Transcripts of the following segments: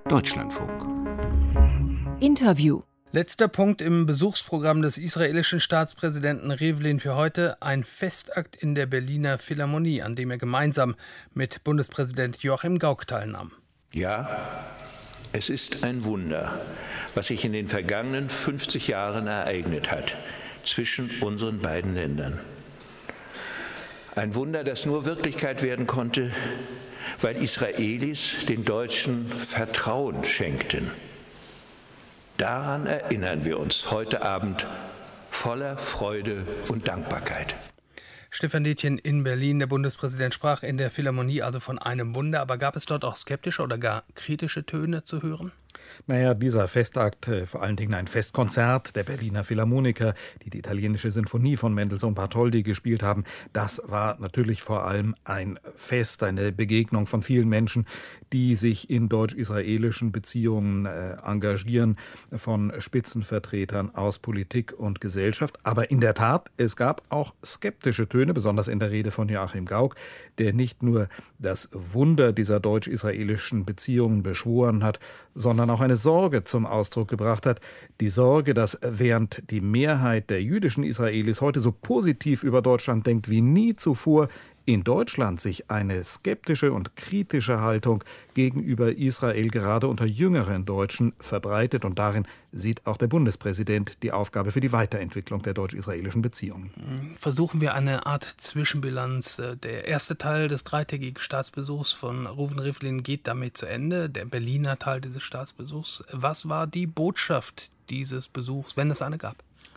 Deutschlandfunk. Interview. Letzter Punkt im Besuchsprogramm des israelischen Staatspräsidenten Rivlin für heute: ein Festakt in der Berliner Philharmonie, an dem er gemeinsam mit Bundespräsident Joachim Gauck teilnahm. Ja, es ist ein Wunder, was sich in den vergangenen 50 Jahren ereignet hat zwischen unseren beiden Ländern. Ein Wunder, das nur Wirklichkeit werden konnte, weil Israelis den Deutschen Vertrauen schenkten. Daran erinnern wir uns heute Abend voller Freude und Dankbarkeit. Stefan Detjen in Berlin. Der Bundespräsident sprach in der Philharmonie also von einem Wunder. Aber gab es dort auch skeptische oder gar kritische Töne zu hören? Naja, dieser Festakt, vor allen Dingen ein Festkonzert der Berliner Philharmoniker, die die italienische Sinfonie von Mendelssohn Bartholdy gespielt haben, das war natürlich vor allem ein Fest, eine Begegnung von vielen Menschen, die sich in deutsch-israelischen Beziehungen engagieren, von Spitzenvertretern aus Politik und Gesellschaft. Aber in der Tat, es gab auch skeptische Töne, besonders in der Rede von Joachim Gauck, der nicht nur das Wunder dieser deutsch-israelischen Beziehungen beschworen hat, sondern auch eine Sorge zum Ausdruck gebracht hat. Die Sorge, dass während die Mehrheit der jüdischen Israelis heute so positiv über Deutschland denkt wie nie zuvor, in Deutschland sich eine skeptische und kritische Haltung gegenüber Israel gerade unter jüngeren Deutschen verbreitet. Und darin sieht auch der Bundespräsident die Aufgabe für die Weiterentwicklung der deutsch-israelischen Beziehungen. Versuchen wir eine Art Zwischenbilanz. Der erste Teil des dreitägigen Staatsbesuchs von Reuven Rivlin geht damit zu Ende, der Berliner Teil dieses Staatsbesuchs. Was war die Botschaft dieses Besuchs, wenn es eine gab?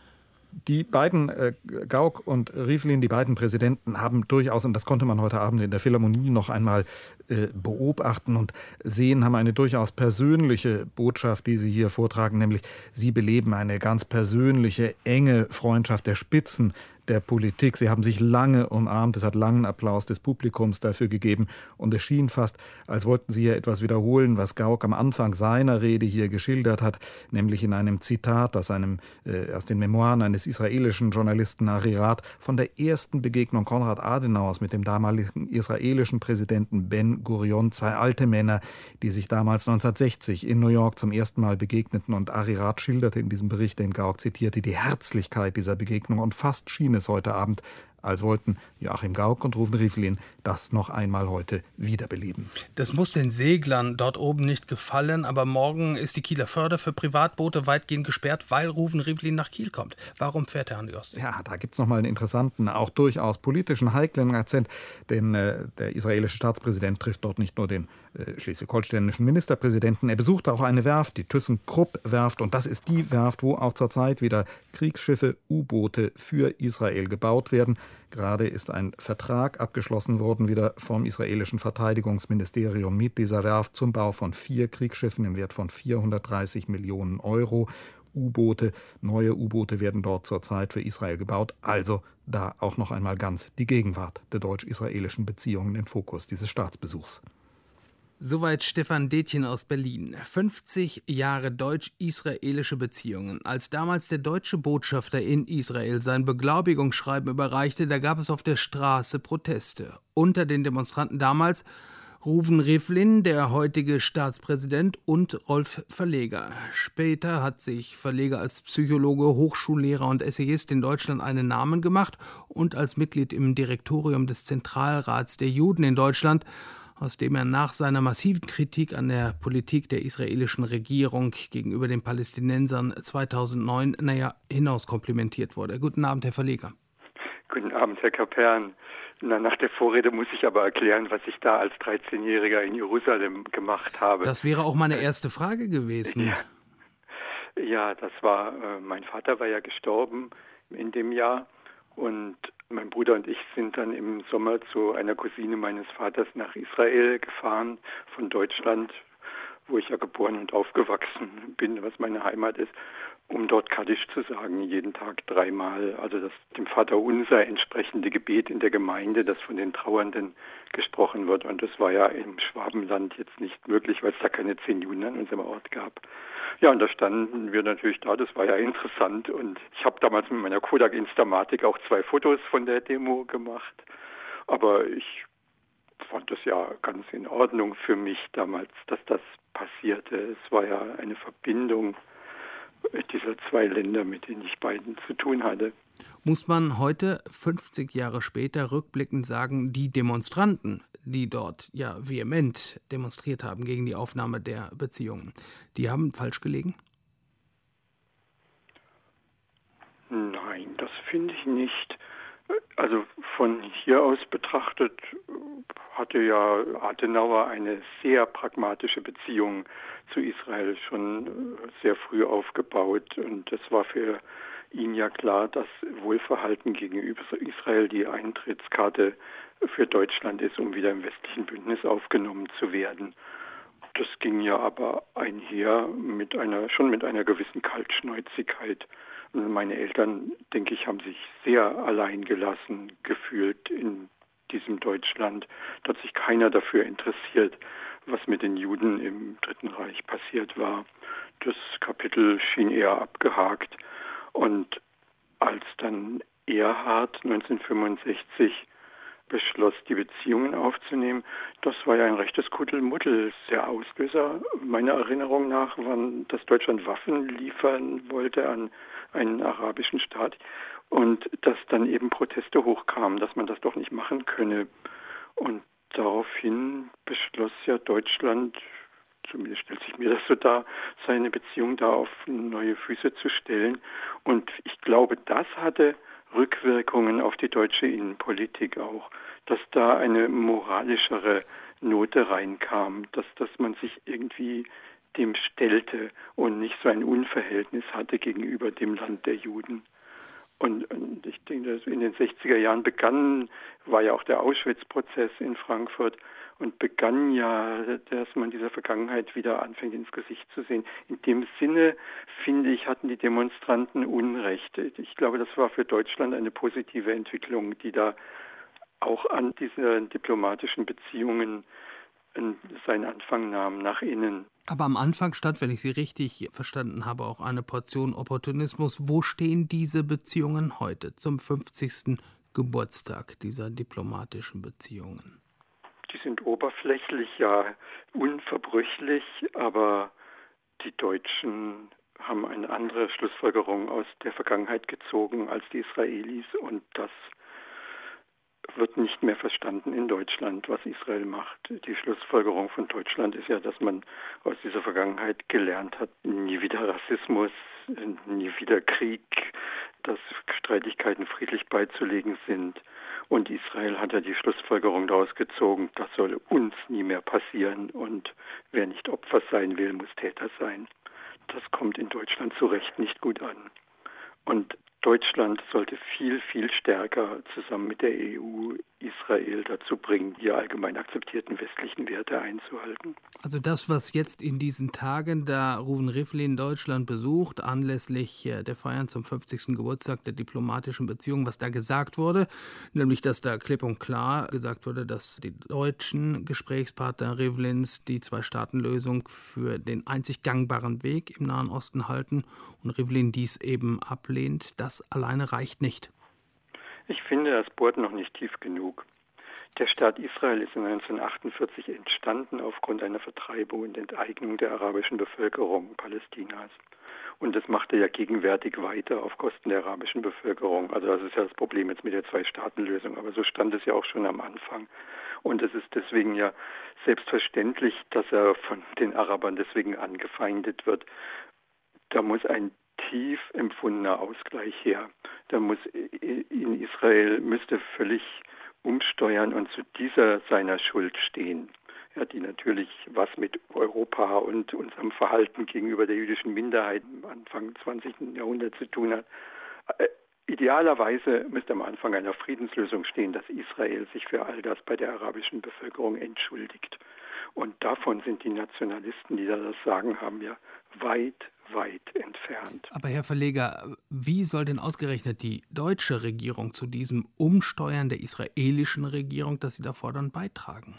Die beiden, Gauck und Rivlin, die beiden Präsidenten, haben durchaus, und das konnte man heute Abend in der Philharmonie noch einmal beobachten und sehen, haben eine durchaus persönliche Botschaft, die sie hier vortragen, nämlich sie beleben eine ganz persönliche, enge Freundschaft der Spitzen der Politik. Sie haben sich lange umarmt, es hat langen Applaus des Publikums dafür gegeben und es schien fast, als wollten sie hier etwas wiederholen, was Gauck am Anfang seiner Rede hier geschildert hat, nämlich in einem Zitat aus den Memoiren eines israelischen Journalisten Arirat von der ersten Begegnung Konrad Adenauers mit dem damaligen israelischen Präsidenten Ben Gurion, zwei alte Männer, die sich damals 1960 in New York zum ersten Mal begegneten, und Arirat schilderte in diesem Bericht, den Gauck zitierte, die Herzlichkeit dieser Begegnung, und fast schien es heute Abend, als wollten Joachim Gauck und Reuven Rivlin das noch einmal heute wiederbeleben. Das muss den Seglern dort oben nicht gefallen, aber morgen ist die Kieler Förde für Privatboote weitgehend gesperrt, weil Reuven Rivlin nach Kiel kommt. Warum fährt er an die Ostsee? Ja, da gibt es nochmal einen interessanten, auch durchaus politischen, heiklen Akzent, denn der israelische Staatspräsident trifft dort nicht nur den schleswig-holsteinischen Ministerpräsidenten, er besuchte auch eine Werft, die ThyssenKrupp-Werft, und das ist die Werft, wo auch zurzeit wieder Kriegsschiffe, U-Boote für Israel gebaut werden. Gerade ist ein Vertrag abgeschlossen worden, wieder vom israelischen Verteidigungsministerium mit dieser Werft zum Bau von 4 Kriegsschiffen im Wert von 430 Millionen Euro. Neue U-Boote werden dort zurzeit für Israel gebaut. Also da auch noch einmal ganz die Gegenwart der deutsch-israelischen Beziehungen im Fokus dieses Staatsbesuchs. Soweit Stefan Detjen aus Berlin. 50 Jahre deutsch-israelische Beziehungen. Als damals der deutsche Botschafter in Israel sein Beglaubigungsschreiben überreichte, da gab es auf der Straße Proteste. Unter den Demonstranten damals Reuven Rivlin, der heutige Staatspräsident, und Rolf Verleger. Später hat sich Verleger als Psychologe, Hochschullehrer und Essayist in Deutschland einen Namen gemacht und als Mitglied im Direktorium des Zentralrats der Juden in Deutschland, aus dem er nach seiner massiven Kritik an der Politik der israelischen Regierung gegenüber den Palästinensern 2009 hinaus komplimentiert wurde. Guten Abend, Herr Verleger. Guten Abend, Herr Kapern. Nach der Vorrede muss ich aber erklären, was ich da als 13-Jähriger in Jerusalem gemacht habe. Das wäre auch meine erste Frage gewesen. Ja, das war, mein Vater war ja gestorben in dem Jahr, und mein Bruder und ich sind dann im Sommer zu einer Cousine meines Vaters nach Israel gefahren, von Deutschland, wo ich ja geboren und aufgewachsen bin, was meine Heimat ist, um dort Kaddisch zu sagen, jeden Tag 3-mal, also das dem Vaterunser entsprechende Gebet in der Gemeinde, das von den Trauernden gesprochen wird. Und das war ja im Schwabenland jetzt nicht möglich, weil es da keine 10 Juden an unserem Ort gab. Ja, und da standen wir natürlich da, das war ja interessant. Und ich habe damals mit meiner Kodak Instamatic auch 2 Fotos von der Demo gemacht. Aber ich fand das ja ganz in Ordnung für mich damals, dass das passierte. Es war ja eine Verbindung dieser zwei Länder, mit denen ich beiden zu tun hatte. Muss man heute, 50 Jahre später, rückblickend sagen, die Demonstranten, die dort ja vehement demonstriert haben gegen die Aufnahme der Beziehungen, die haben falsch gelegen? Nein, das finde ich nicht. Also von hier aus betrachtet hatte ja Adenauer eine sehr pragmatische Beziehung zu Israel schon sehr früh aufgebaut. Und es war für ihn ja klar, dass Wohlverhalten gegenüber Israel die Eintrittskarte für Deutschland ist, um wieder im westlichen Bündnis aufgenommen zu werden. Das ging ja aber einher mit einer gewissen Kaltschnäuzigkeit. Meine Eltern, denke ich, haben sich sehr alleingelassen gefühlt in diesem Deutschland. Da hat sich keiner dafür interessiert, was mit den Juden im Dritten Reich passiert war. Das Kapitel schien eher abgehakt. Und als dann Erhard 1965 beschloss, die Beziehungen aufzunehmen, das war ja ein rechtes Kuddelmuddel. Der Auslöser meiner Erinnerung nach war, dass Deutschland Waffen liefern wollte an einen arabischen Staat und dass dann eben Proteste hochkamen, dass man das doch nicht machen könne. Und daraufhin beschloss ja Deutschland, zumindest stellt sich mir das so dar, seine Beziehung da auf neue Füße zu stellen. Und ich glaube, das hatte Rückwirkungen auf die deutsche Innenpolitik auch, dass da eine moralischere Note reinkam, dass man sich irgendwie dem stellte und nicht so ein Unverhältnis hatte gegenüber dem Land der Juden. Und ich denke, dass in den 60er Jahren war ja auch der Auschwitz-Prozess in Frankfurt und begann ja, dass man dieser Vergangenheit wieder anfängt ins Gesicht zu sehen. In dem Sinne, finde ich, hatten die Demonstranten Unrecht. Ich glaube, das war für Deutschland eine positive Entwicklung, die da auch an diesen diplomatischen Beziehungen seinen Anfang nahm nach innen. Aber am Anfang stand, wenn ich Sie richtig verstanden habe, auch eine Portion Opportunismus. Wo stehen diese Beziehungen heute zum 50. Geburtstag dieser diplomatischen Beziehungen? Die sind oberflächlich ja unverbrüchlich, aber die Deutschen haben eine andere Schlussfolgerung aus der Vergangenheit gezogen als die Israelis und das wird nicht mehr verstanden in Deutschland, was Israel macht. Die Schlussfolgerung von Deutschland ist ja, dass man aus dieser Vergangenheit gelernt hat, nie wieder Rassismus, nie wieder Krieg, dass Streitigkeiten friedlich beizulegen sind. Und Israel hat ja die Schlussfolgerung daraus gezogen, das soll uns nie mehr passieren und wer nicht Opfer sein will, muss Täter sein. Das kommt in Deutschland zu Recht nicht gut an. Und Deutschland sollte viel, viel stärker zusammen mit der EU Israel dazu bringen, die allgemein akzeptierten westlichen Werte einzuhalten. Also das, was jetzt in diesen Tagen, da Reuven Rivlin Deutschland besucht, anlässlich der Feiern zum 50. Geburtstag der diplomatischen Beziehungen, was da gesagt wurde, nämlich, dass da klipp und klar gesagt wurde, dass die deutschen Gesprächspartner Rivlins die Zwei-Staaten-Lösung für den einzig gangbaren Weg im Nahen Osten halten und Rivlin dies eben ablehnt, das alleine reicht nicht. Ich finde, das bohrt noch nicht tief genug. Der Staat Israel ist 1948 entstanden aufgrund einer Vertreibung und Enteignung der arabischen Bevölkerung Palästinas. Und das macht er ja gegenwärtig weiter auf Kosten der arabischen Bevölkerung. Also das ist ja das Problem jetzt mit der Zwei-Staaten-Lösung. Aber so stand es ja auch schon am Anfang. Und es ist deswegen ja selbstverständlich, dass er von den Arabern deswegen angefeindet wird. Da muss ein tief empfundener Ausgleich her. Da muss in Israel müsste völlig umsteuern und zu dieser seiner Schuld stehen. Ja, die natürlich was mit Europa und unserem Verhalten gegenüber der jüdischen Minderheit Anfang 20. Jahrhundert zu tun hat. Idealerweise müsste am Anfang einer Friedenslösung stehen, dass Israel sich für all das bei der arabischen Bevölkerung entschuldigt. Und davon sind die Nationalisten, die da das Sagen haben, ja weit entfernt. Aber Herr Verleger, wie soll denn ausgerechnet die deutsche Regierung zu diesem Umsteuern der israelischen Regierung, das Sie da fordern, beitragen?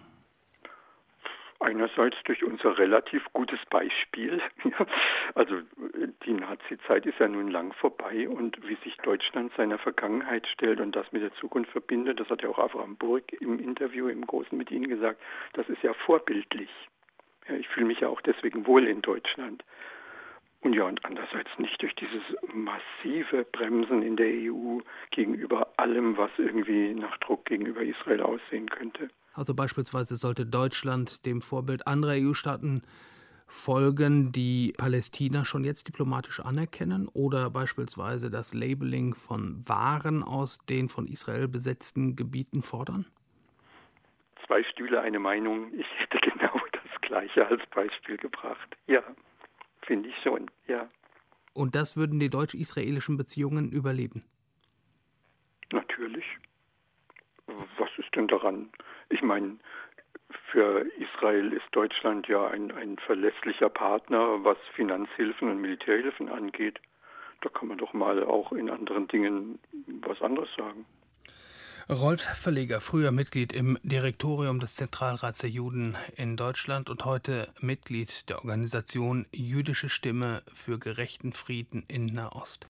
Einerseits durch unser relativ gutes Beispiel. Also die Nazi-Zeit ist ja nun lang vorbei und wie sich Deutschland seiner Vergangenheit stellt und das mit der Zukunft verbindet, das hat ja auch Avraham Burg im Interview im Großen mit Ihnen gesagt, das ist ja vorbildlich. Ja, ich fühle mich ja auch deswegen wohl in Deutschland. Und ja, und andererseits nicht durch dieses massive Bremsen in der EU gegenüber allem, was irgendwie nach Druck gegenüber Israel aussehen könnte. Also beispielsweise sollte Deutschland dem Vorbild anderer EU-Staaten folgen, die Palästina schon jetzt diplomatisch anerkennen, oder beispielsweise das Labeling von Waren aus den von Israel besetzten Gebieten fordern? Zwei Stühle, eine Meinung. Ich hätte genau das Gleiche als Beispiel gebracht. Ja, finde ich schon, ja. Und das würden die deutsch-israelischen Beziehungen überleben? Natürlich. Was ist denn daran? Ich meine, für Israel ist Deutschland ja ein verlässlicher Partner, was Finanzhilfen und Militärhilfen angeht. Da kann man doch mal auch in anderen Dingen was anderes sagen. Rolf Verleger, früher Mitglied im Direktorium des Zentralrats der Juden in Deutschland und heute Mitglied der Organisation Jüdische Stimme für gerechten Frieden in Nahost.